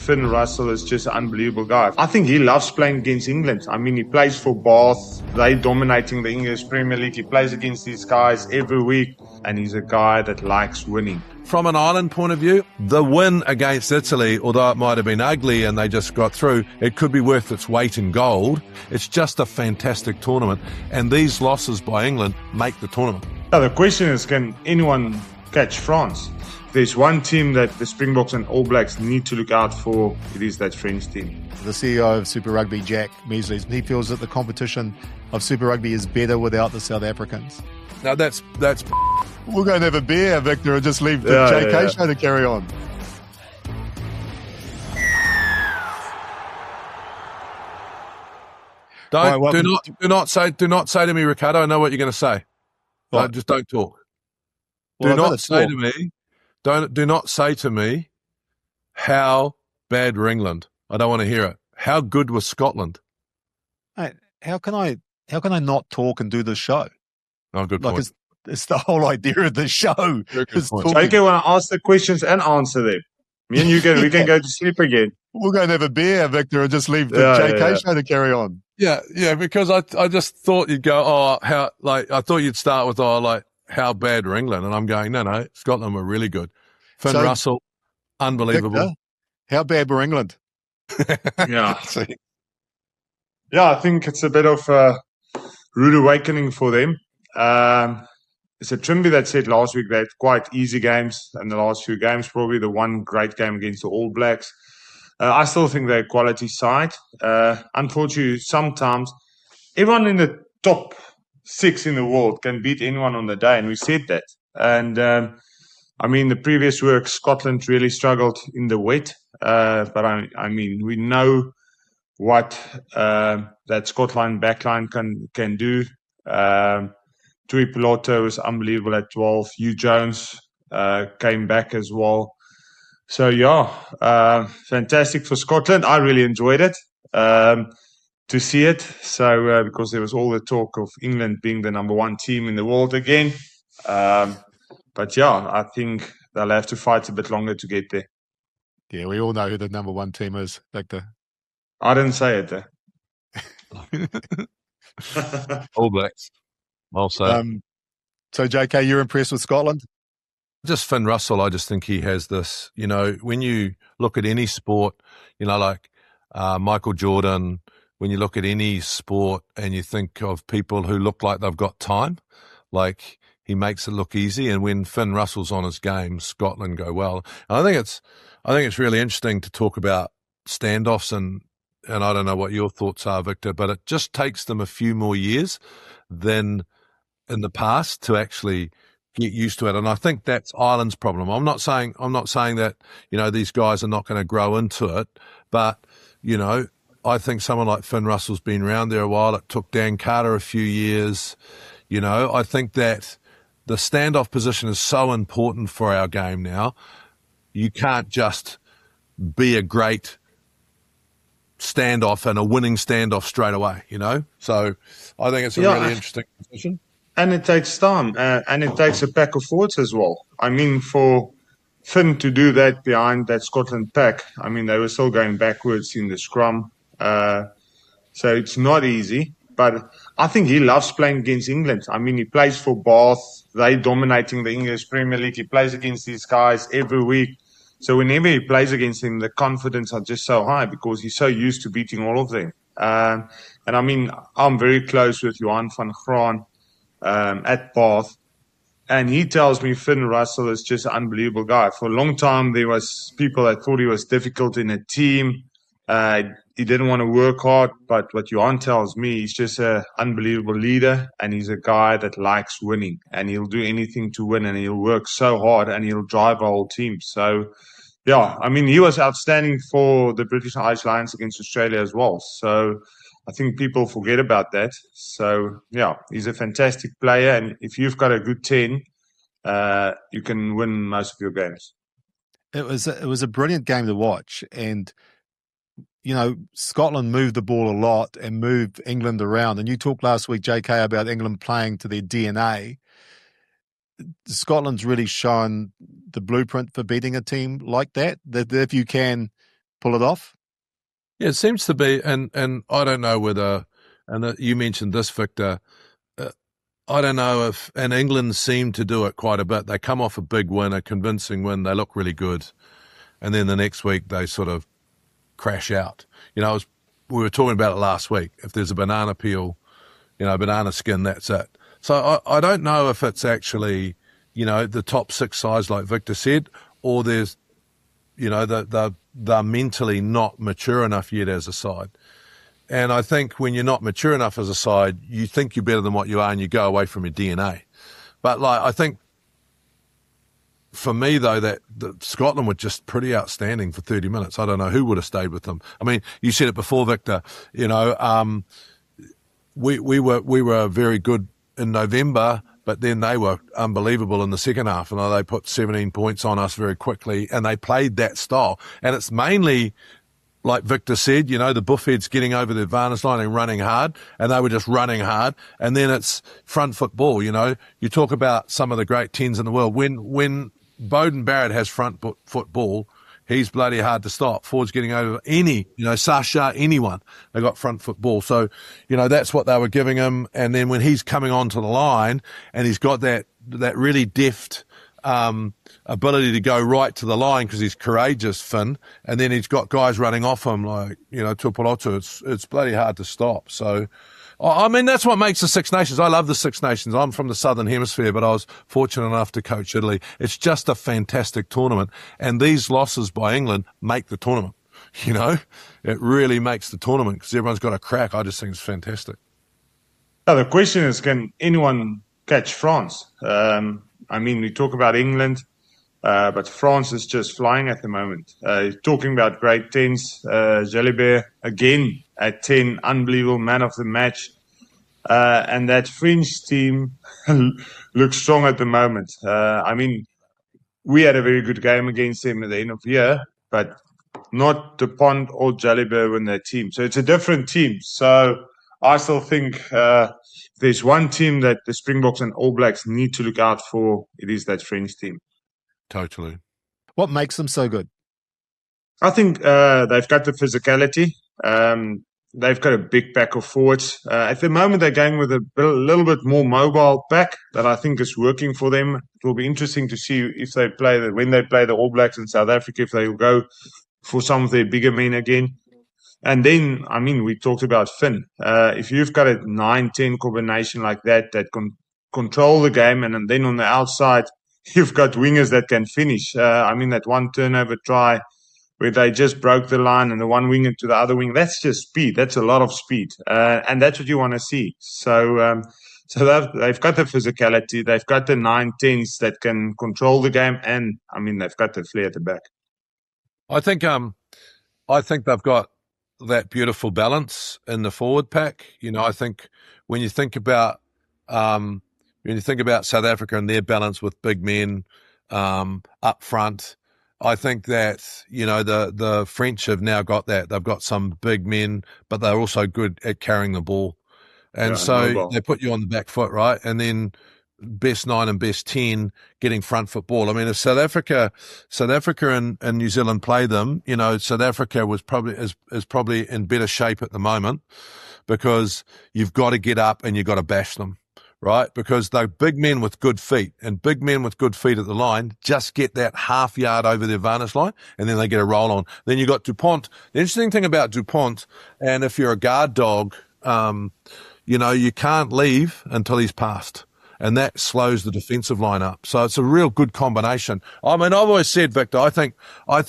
Finn Russell is just an unbelievable guy. I think he loves playing against England. I mean, he plays for Bath. They're dominating the English Premier League. He plays against these guys every week, and he's a guy that likes winning. From an Ireland point of view, the win against Italy, although it might have been ugly and they just got through, it could be worth its weight in gold. It's just a fantastic tournament, and these losses by England make the tournament. Now, the question is, can anyone catch France? There's one team that the Springboks and All Blacks need to look out for. It is that French team. The CEO of Super Rugby, Jack Measley, he feels that the competition of Super Rugby is better without the South Africans. Now that's We'll go and have a beer, Victor, and just leave the JK show to carry on. Do not say to me, Ricardo. I know what you're going to say. Just don't talk. Do not say to me how bad were England. I don't want to hear it. How good was Scotland? Hey, how can I not talk and do the show? Oh, good point. It's the whole idea of the show. JK want to ask the questions and answer them. Me and you we can go to sleep again. We'll go and have a beer, Victor, and just leave the JK show to carry on. Yeah, because I just thought you'd go, I thought you'd start with, how bad were England? And I'm going, no, Scotland were really good. Finn Russell, unbelievable. Victor, how bad were England? Yeah. I think it's a bit of a rude awakening for them. It's a Trimby that said last week they had quite easy games in the last few games, probably the one great game against the All Blacks. I still think they're a quality side. Unfortunately, sometimes everyone in the top 6 in the world can beat anyone on the day, and we said that. And the previous work, Scotland really struggled in the wet. But we know what that Scotland backline can do. Tui Piloto was unbelievable at 12. Hugh Jones came back as well. So, fantastic for Scotland. I really enjoyed it to see it. So, because there was all the talk of England being the number 1 team in the world again. I think they'll have to fight a bit longer to get there. Yeah, we all know who the number 1 team is, Victor. I didn't say it there. All Blacks. Well said. So, JK, you're impressed with Scotland? Just Finn Russell, I just think he has this, when you look at any sport, like Michael Jordan, when you look at any sport and you think of people who look like they've got time, like he makes it look easy. And when Finn Russell's on his game, Scotland go well. And I think it's really interesting to talk about standoffs and I don't know what your thoughts are, Victor, but it just takes them a few more years than in the past to actually get used to it. And I think that's Ireland's problem. I'm not saying that, these guys are not going to grow into it, but, I think someone like Finn Russell's been around there a while. It took Dan Carter a few years. I think that the standoff position is so important for our game now. You can't just be a great standoff and a winning standoff straight away, So I think it's a really interesting position. And it takes time, and it takes a pack of forwards as well. For Finn to do that behind that Scotland pack, they were still going backwards in the scrum. So it's not easy, but I think he loves playing against England. He plays for Bath. They're dominating the English Premier League. He plays against these guys every week. So whenever he plays against them, the confidence are just so high because he's so used to beating all of them. I'm very close with Johan van Graan at Bath, and he tells me Finn Russell is just an unbelievable guy. For a long time, there was people that thought he was difficult in a team. He didn't want to work hard, but what Johan tells me, he's just an unbelievable leader, and he's a guy that likes winning, and he'll do anything to win, and he'll work so hard, and he'll drive a whole team. So, he was outstanding for the British Irish Lions against Australia as well. So I think people forget about that. So, he's a fantastic player, and if you've got a good 10, you can win most of your games. It was a brilliant game to watch, and Scotland moved the ball a lot and moved England around. And you talked last week, JK, about England playing to their DNA. Scotland's really shown the blueprint for beating a team like that. That if you can pull it off? Yeah, it seems to be, and I don't know whether, and you mentioned this, Victor, I don't know if, and England seem to do it quite a bit. They come off a big win, a convincing win, they look really good, and then the next week they sort of crash out. We were talking about it last week. If there's a banana peel, banana skin, that's it. So I don't know if it's actually, the top 6 sides like Victor said, or there's, they're mentally not mature enough yet as a side. And I think when you're not mature enough as a side, you think you're better than what you are and you go away from your DNA. But I think for me, though, that Scotland were just pretty outstanding for 30 minutes. I don't know who would have stayed with them. I mean, you said it before, Victor, we were very good in November, but then they were unbelievable in the second half. And they put 17 points on us very quickly, and they played that style. And it's mainly, like Victor said, the buffheads getting over the advantage line and running hard, and they were just running hard. And then it's front foot ball. You talk about some of the great 10s in the world. When Beauden Barrett has front foot ball, he's bloody hard to stop. Forwards getting over Sasha, anyone, they got front foot ball. So, that's what they were giving him. And then when he's coming onto the line and he's got that really deft ability to go right to the line because he's courageous, Finn, and then he's got guys running off him like, Tuipulotu, it's bloody hard to stop. So, I mean, that's what makes the Six Nations. I love the Six Nations. I'm from the Southern Hemisphere, but I was fortunate enough to coach Italy. It's just a fantastic tournament. And these losses by England make the tournament. It really makes the tournament because everyone's got a crack. I just think it's fantastic. Now, the question is, can anyone catch France? We talk about England, but France is just flying at the moment. Talking about great 10s, Jalibert again at 10, unbelievable man of the match. And that French team looks strong at the moment. We had a very good game against them at the end of the year, but not Dupont or Jalibert in their team. So it's a different team. So I still think there's one team that the Springboks and All Blacks need to look out for. It is that French team. Totally. What makes them so good? I think they've got the physicality. They've got a big pack of forwards. At the moment, they're going with a little bit more mobile pack that I think is working for them. It will be interesting to see if when they play the All Blacks in South Africa, if they will go for some of their bigger men again. And then, we talked about Finn. If you've got a 9-10 combination like that can control the game, and then on the outside, you've got wingers that can finish. That one turnover try where they just broke the line and the one winger to the other wing, that's just speed. That's a lot of speed. And that's what you want to see. So they've got the physicality. They've got the 9-10s that can control the game. And, they've got the flair at the back. I think they've got that beautiful balance in the forward pack. I think when you think about South Africa and their balance with big men up front, I think that, the French have now got that. They've got some big men, but they're also good at carrying the ball. And they put you on the back foot, right? And then best 9 and best 10 getting front foot ball. If South Africa and New Zealand play them, South Africa is probably in better shape at the moment because you've got to get up and you've got to bash them. Right? Because they're big men with good feet, and big men with good feet at the line just get that half yard over the advantage line, and then they get a roll on. Then you got Dupont. The interesting thing about Dupont, and if you're a guard dog, you can't leave until he's passed, and that slows the defensive line up. So it's a real good combination. I've always said, Victor, I think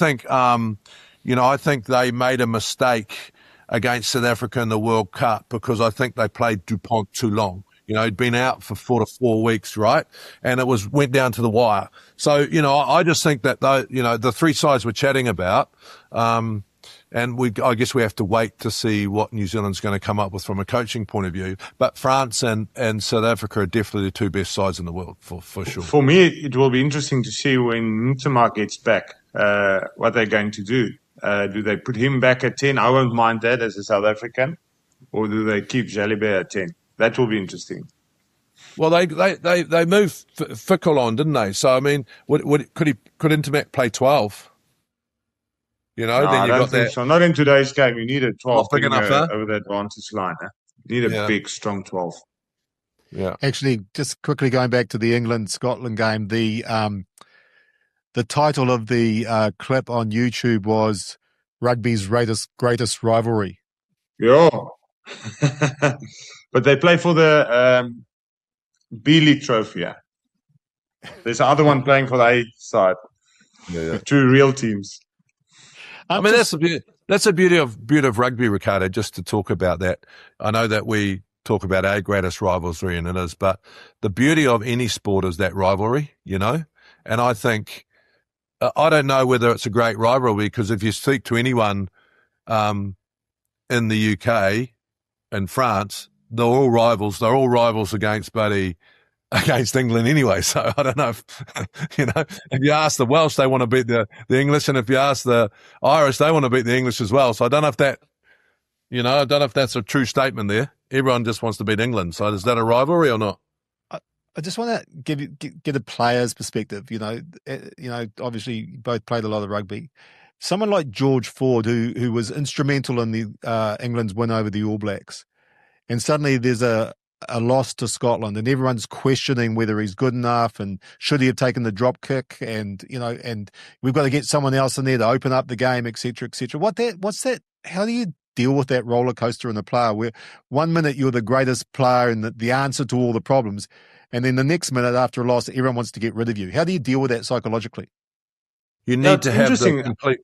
they made a mistake against South Africa in the World Cup because I think they played Dupont too long. He'd been out for 4 to 4 weeks, right? And went down to the wire. So, I just think that, the 3 sides we're chatting about, and I guess we have to wait to see what New Zealand's going to come up with from a coaching point of view. But France and South Africa are definitely the 2 best sides in the world, for sure. For me, it will be interesting to see when Ntama gets back, what they're going to do. Do they put him back at 10? I won't mind that as a South African. Or do they keep Jalibert at 10? That will be interesting. Well, they moved Fickle on, didn't they? So could Ntamack play 12? You know, No, then I you don't got think that. so. Not in today's game. You need a Not 12 big to enough, huh? over the advantage line. You need a Yeah. big, strong 12. Yeah. Actually, just quickly going back to the England-Scotland game, the title of the clip on YouTube was Rugby's greatest rivalry. Yeah. But they play for the B League trophy. Yeah. There's another one playing for the A side. Yeah. With two real teams. I mean, that's the beauty of rugby, Ricardo, just to talk about that. I know that we talk about our greatest rivalry, and it is, but the beauty of any sport is that rivalry, you know? And I think, I don't know whether it's a great rivalry, because if you speak to anyone in the UK and France, they're all rivals. They're all rivals against England anyway. So I don't know if, if you ask the Welsh, they want to beat the English. And if you ask the Irish, they want to beat the English as well. So I don't know if that's a true statement there. Everyone just wants to beat England. So is that a rivalry or not? I just want to get a player's perspective. Obviously you both played a lot of rugby. Someone like George Ford, who was instrumental in the England's win over the All Blacks, and suddenly there's a loss to Scotland, and everyone's questioning whether he's good enough and should he have taken the drop kick, and we've got to get someone else in there to open up the game, etc., etc. What's that? How do you deal with that roller coaster in a player where 1 minute you're the greatest player and the answer to all the problems, and then the next minute after a loss, everyone wants to get rid of you? How do you deal with that psychologically? You need to have the complete.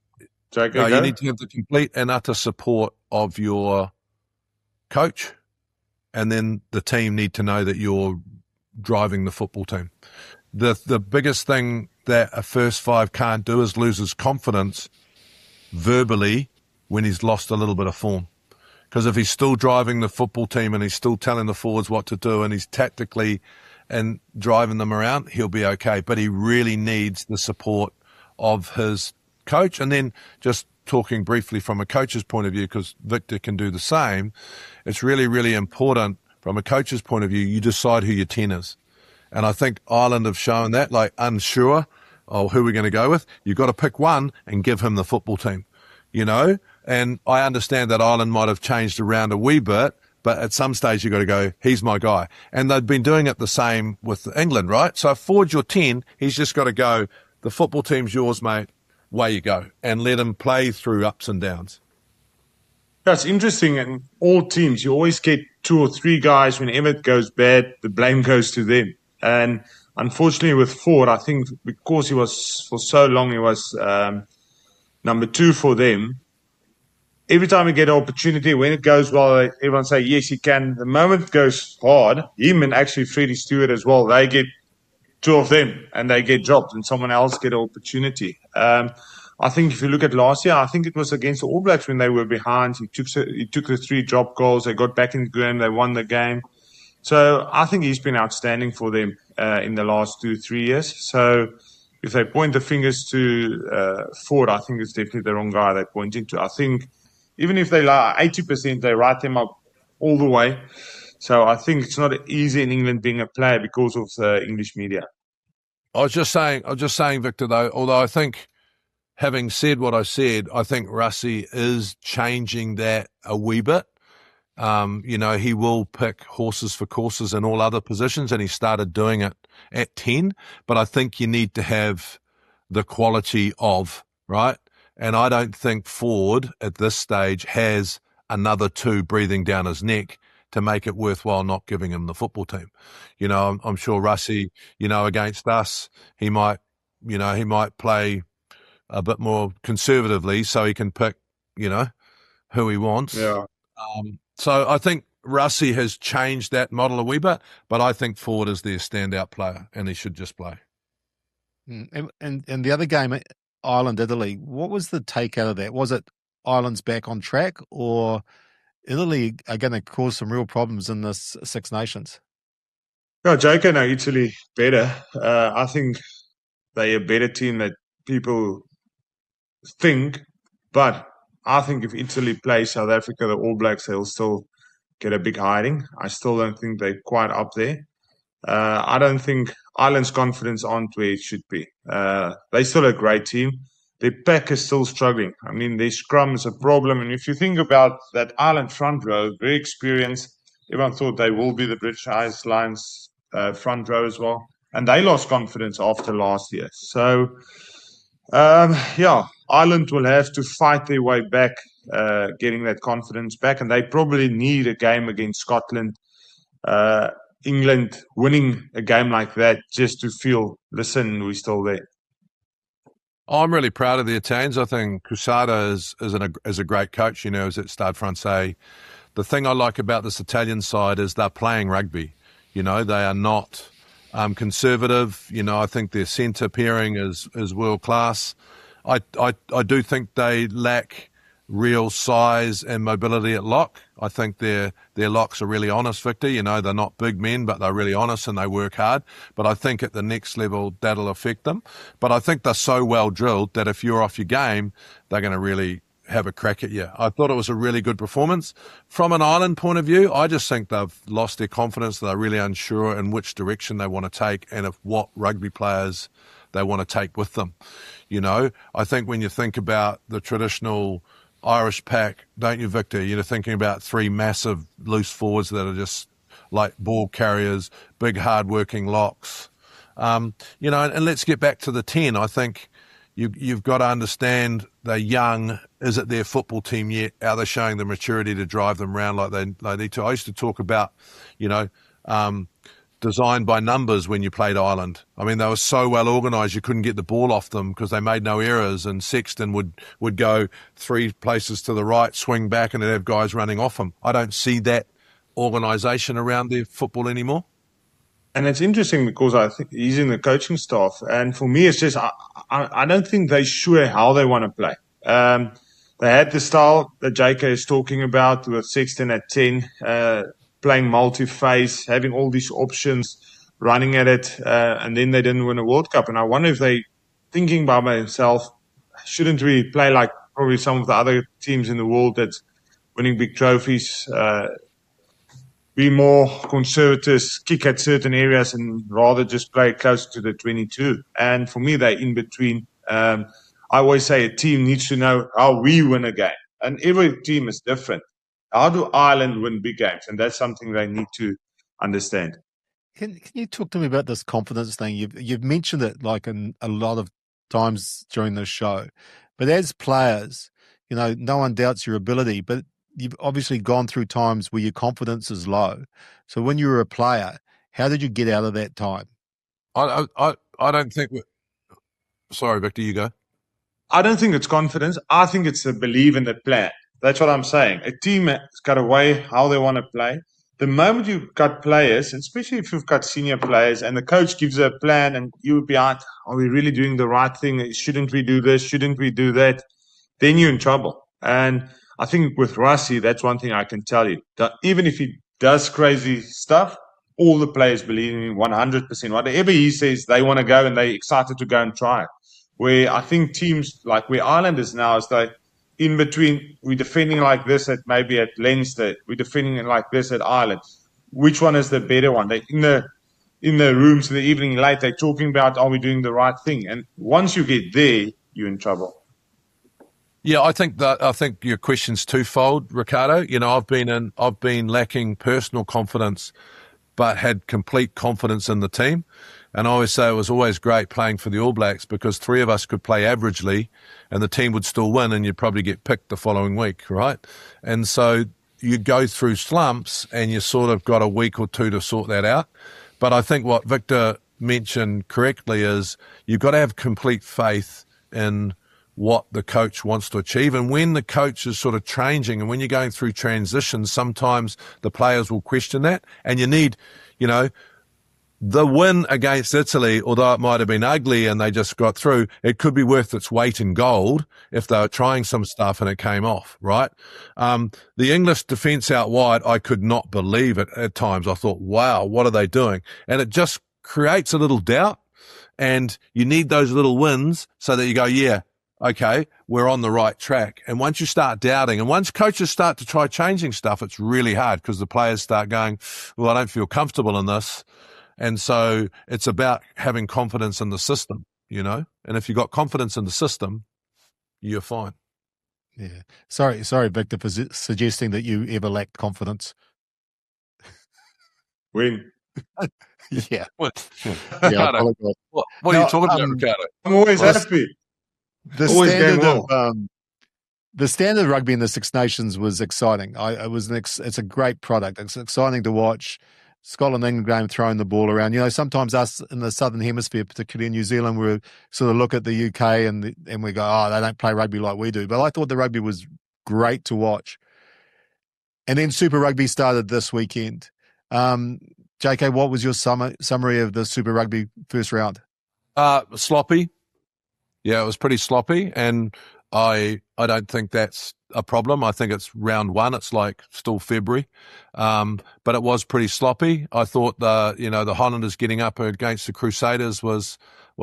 You need to have the complete and utter support of your coach, and then the team need to know that you're driving the football team. The biggest thing that a first five can't do is lose his confidence verbally when he's lost a little bit of form. Because if he's still driving the football team and he's still telling the forwards what to do and he's tactically and driving them around, he'll be okay. But he really needs the support of his coach. And then just talking briefly from a coach's point of view, because Victor can do the same, it's really, really important from a coach's point of view, you decide who your 10 is. And I think Ireland have shown that, like unsure of who we're going to go with. You've got to pick one and give him the football team, And I understand that Ireland might have changed around a wee bit, but at some stage you've got to go, he's my guy. And they've been doing it the same with England, right? So if Ford's your 10, he's just got to go, the football team's yours, mate. Way you go, and let him play through ups and downs. That's interesting. In all teams, you always get 2 or 3 guys. Whenever it goes bad, the blame goes to them. And unfortunately with Ford, I think because he was, for so long, he was number 2 for them. Every time we get an opportunity, when it goes well, everyone say, yes, he can. The moment it goes hard, him and actually Freddie Stewart as well, they get 2 of them and they get dropped and someone else get an opportunity. I think if you look at last year, I think it was against the All Blacks when they were behind. He took the 3 drop goals. They got back in the game. They won the game. So I think he's been outstanding for them in the last 2-3 years. So if they point the fingers to Ford, I think it's definitely the wrong guy they're pointing to. I think even if they lie 80%, they write them up all the way. So I think it's not easy in England being a player because of the English media. I was just saying, Victor, though, although I think, having said what I said, I think Rassie is changing that a wee bit. He will pick horses for courses in all other positions, and he started doing it at 10. But I think you need to have the quality of, right? And I don't think Ford at this stage has another 2 breathing down his neck to make it worthwhile not giving him the football team. I'm sure Rassie, against us, he might play a bit more conservatively so he can pick, who he wants. Yeah. So I think Rassie has changed that model a wee bit, but I think Ford is their standout player and he should just play. And the other game, Ireland-Italy, what was the take out of that? Was it Ireland's back on track, or Italy are going to cause some real problems in this Six Nations? No, Jake, I know Italy better. I think they're a better team that people think, but I think if Italy plays South Africa, the All Blacks, they'll still get a big hiding. I still don't think they're quite up there. I don't think Ireland's confidence aren't where it should be. They're still a great team. their pack is still struggling. I mean, their scrum is a problem. And if you think about that Ireland front row, very experienced. Everyone thought they will be the British Lions front row as well. And they lost confidence after last year. So, Ireland will have to fight their way back, getting that confidence back. And they probably need a game against Scotland, England, winning a game like that just to feel, listen, we're still there. I'm really proud of the Italians. I think Cruzada is a great coach, you know, is at Stade Francais. The thing I like about this Italian side is they're playing rugby. You know, they are not conservative. You know, I think their centre pairing is world class. I do think they lack real size and mobility at lock. I think their locks are really honest, Victor. You know, they're not big men, but they're really honest and they work hard. But I think at the next level, that'll affect them. But I think they're so well drilled that if you're off your game, they're going to really have a crack at you. I thought it was a really good performance. From an Ireland point of view, I just think they've lost their confidence. They're really unsure in which direction they want to take and of what rugby players they want to take with them. You know, I think when you think about the traditional Irish pack, don't you, Victor? You're thinking about three massive loose forwards that are just like ball carriers, big hard-working locks. You know, and let's get back to the 10. I think you've got to understand they're young. Is it their football team yet? Are they showing the maturity to drive them around like they need to? I used to talk about, you know, designed by numbers when you played Ireland. I mean, they were so well organised you couldn't get the ball off them because they made no errors, and Sexton would go 3 places to the right, swing back, and they'd have guys running off him. I don't see that organisation around their football anymore. And it's interesting because I think he's in the coaching staff. And for me, it's just, I don't think they're sure how they want to play. They had the style that JK is talking about with Sexton at 10, playing multi-phase, having all these options, running at it, and then they didn't win a World Cup. And I wonder if they thinking by themselves, shouldn't we play like probably some of the other teams in the world that's winning big trophies, be more conservative, kick at certain areas, and rather just play closer to the 22. And for me, they're in between. I always say a team needs to know how we win a game. And every team is different. How do Ireland win big games? And that's something they need to understand. Can you talk to me about this confidence thing? You've mentioned it like in a lot of times during the show. But as players, you know, no one doubts your ability, but you've obviously gone through times where your confidence is low. So when you were a player, how did you get out of that time? I don't think. Sorry, Victor, you go. I don't think it's confidence. I think it's a belief in the plan. That's what I'm saying. A team has got a way how they want to play. The moment you've got players, especially if you've got senior players, and the coach gives a plan and you're behind, are we really doing the right thing? Shouldn't we do this? Shouldn't we do that? Then you're in trouble. And I think with Rassie, that's one thing I can tell you. That even if he does crazy stuff, all the players believe in him 100%. Whatever he says, they want to go and they're excited to go and try it. Where I think teams like where Ireland is now is that in between, we're defending like this at maybe at Leinster, we're defending like this at Ireland. Which one is the better one? They in the rooms in the evening late, they're talking about, are we doing the right thing? And once you get there, you're in trouble. Yeah, I think your question's twofold, Ricardo. You know, I've been lacking personal confidence, but had complete confidence in the team. And I always say it was always great playing for the All Blacks because 3 of us could play averagely and the team would still win and you'd probably get picked the following week, right? And so you go through slumps and you sort of got a week or 2 to sort that out. But I think what Victor mentioned correctly is you've got to have complete faith in what the coach wants to achieve. And when the coach is sort of changing and when you're going through transitions, sometimes the players will question that. And you need, you know, the win against Italy, although it might have been ugly and they just got through, it could be worth its weight in gold if they were trying some stuff and it came off, right? The English defence out wide, I could not believe it at times. I thought, wow, what are they doing? And it just creates a little doubt and you need those little wins so that you go, yeah, okay, we're on the right track. And once you start doubting and once coaches start to try changing stuff, it's really hard because the players start going, well, I don't feel comfortable in this. And so it's about having confidence in the system, you know, and if you've got confidence in the system, you're fine. Yeah. Sorry, Victor, for suggesting that you ever lacked confidence. When? Yeah. What? Yeah. Ricardo, what are you talking about, Ricardo? I'm always happy. The Always standard going well. of the standard rugby in the Six Nations was exciting. It's a great product. It's exciting to watch. Scotland England game, throwing the ball around. You know, sometimes us in the Southern Hemisphere, particularly in New Zealand, we sort of look at the UK and we go, oh, they don't play rugby like we do. But I thought the rugby was great to watch. And then Super Rugby started this weekend. JK, what was your summary of the Super Rugby first round? Sloppy. Yeah, it was pretty sloppy, and I don't think that's a problem. I think it's round one. It's like still February, but it was pretty sloppy. I thought the Highlanders getting up against the Crusaders was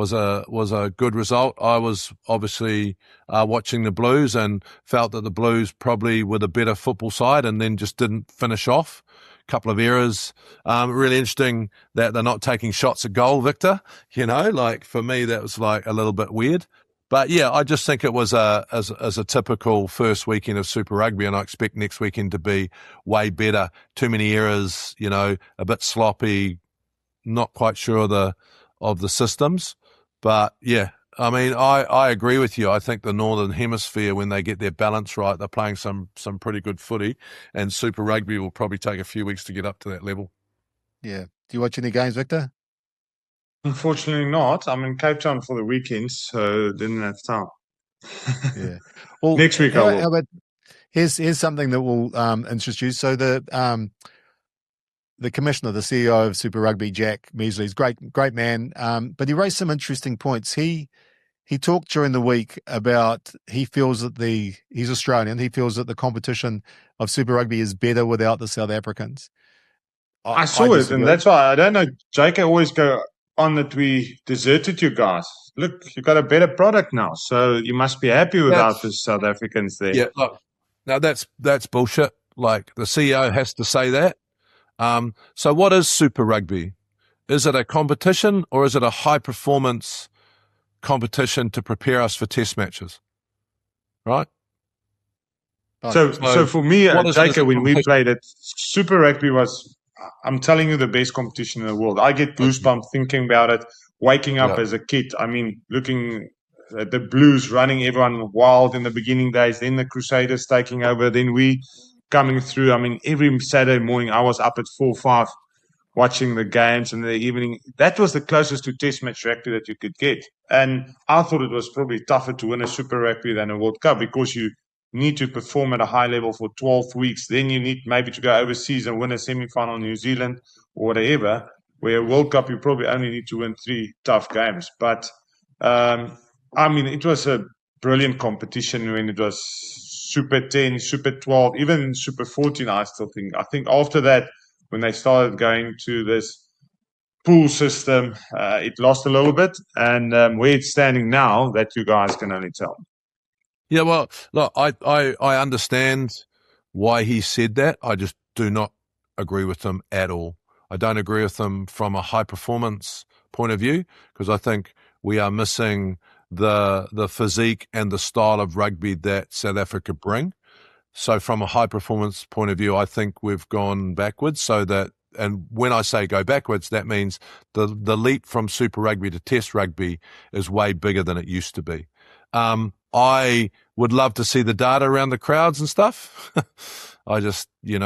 a good result. I was obviously watching the Blues and felt that the Blues probably were the better football side, and then just didn't finish off. Couple of errors. Really interesting that they're not taking shots at goal, Victor. You know, like for me, that was like a little bit weird. But yeah, I just think it was as a typical first weekend of Super Rugby, and I expect next weekend to be way better. Too many errors, you know, a bit sloppy, not quite sure of the systems. But yeah, I mean, I agree with you. I think the Northern Hemisphere, when they get their balance right, they're playing some pretty good footy, and Super Rugby will probably take a few weeks to get up to that level. Yeah. Do you watch any games, Victor? Unfortunately not. I'm in Cape Town for the weekend, so didn't have time. Yeah. Well, next week I will. How about, here's something that will interest you. So the commissioner, the CEO of Super Rugby, Jack Measley, is great man, but he raised some interesting points. He talked during the week about he feels that he's Australian. He feels that the competition of Super Rugby is better without the South Africans. I saw it, and that's why I don't know. JK always go on that we deserted you guys. Look, you got a better product now, so you must be happy without the South Africans there. Yeah, look, now that's bullshit. Like the CEO has to say that. So what is Super Rugby? Is it a competition or is it a high performance competition to prepare us for test matches? Right? So for me, JK, when we played it, Super Rugby was, I'm telling you, the best competition in the world. I get goosebumps thinking about it, waking up as a kid. I mean, looking at the Blues running everyone wild in the beginning days, then the Crusaders taking over, then we coming through. I mean, every Saturday morning I was up at 4 or 5 watching the games, and in the evening, that was the closest to test match rugby that you could get. And I thought it was probably tougher to win a Super Rugby than a World Cup, because you need to perform at a high level for 12 weeks. Then you need maybe to go overseas and win a semi-final in New Zealand or whatever, where a World Cup you probably only need to win 3 tough games. But I mean, it was a brilliant competition when it was Super 10, Super 12, even Super 14. I think after that, when they started going to this pool system, it lost a little bit. And where it's standing now, that you guys can only tell. Yeah, well, look, I understand why he said that. I just do not agree with him at all. I don't agree with him from a high performance point of view, because I think we are missing the physique and the style of rugby that South Africa bring. So from a high performance point of view, I think we've gone backwards. And when I say go backwards, that means the leap from Super Rugby to Test Rugby is way bigger than it used to be. I would love to see the data around the crowds and stuff. I just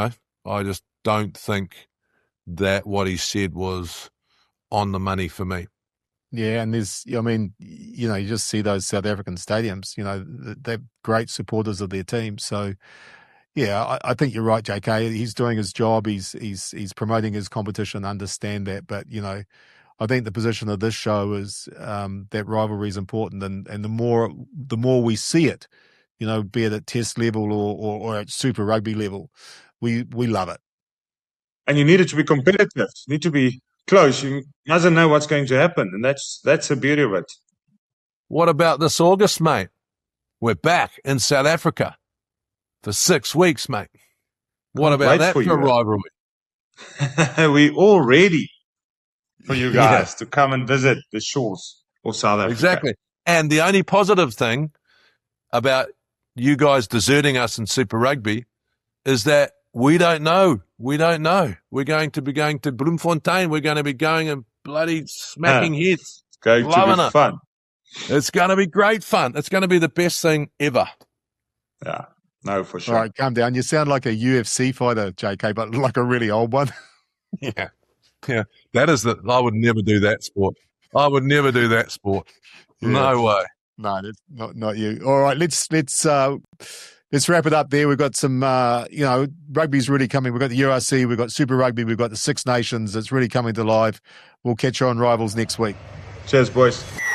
don't think that what he said was on the money for me. Yeah, and you just see those South African stadiums, they're great supporters of their team. So, yeah, I think you're right, JK. He's doing his job. He's promoting his competition, understand that. But, I think the position of this show is that rivalry is important. And the more we see it, be it at test level or at Super Rugby level, we love it. And you need it to be competitive. You need to be close. You mustn't know what's going to happen, and that's the beauty of it. What about this August, mate? We're back in South Africa for 6 weeks, mate. What about that for a rivalry? We're all ready for you guys to come and visit the shores of South Africa. Exactly. And the only positive thing, about you guys deserting us in Super Rugby is that we don't know. We don't know. We're going to be going to Bloemfontein. We're going to be going and bloody smacking heads. It's going Loving to be it. fun. It's going to be great fun. It's going to be the best thing ever. Yeah, no, for sure. All right, calm down. You sound like a UFC fighter, JK, but like a really old one. Yeah. That is I would never do that sport. I would never do that sport. Yeah. No way. No, that's not you. All right, let's wrap it up there. We've got some, rugby's really coming. We've got the URC, we've got Super Rugby, we've got the Six Nations. It's really coming to life. We'll catch you on Rivals next week. Cheers, boys.